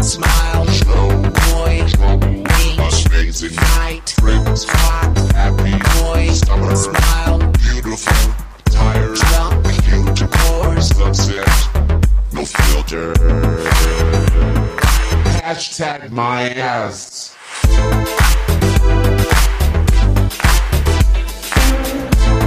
Smile, boy, beach, amazing night, friends, hot, happy boy, summer, smile, beautiful, tired, drunk, cute, course, sunset, no filter. Hashtag my ass.